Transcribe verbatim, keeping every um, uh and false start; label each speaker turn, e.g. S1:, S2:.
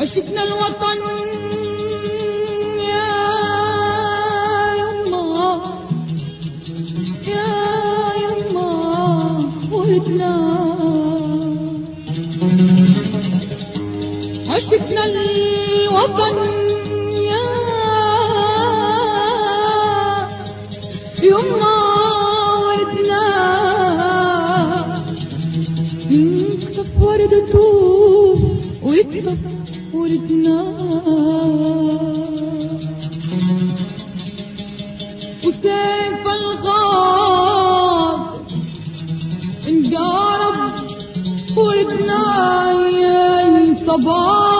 S1: عشقنا الوطن يا يما يا يما وردنا عشقنا الوطن يا يما وردنا ينكتب وردته ويكتب وردنا وسيف الغاز انقارب وردنا يا صباح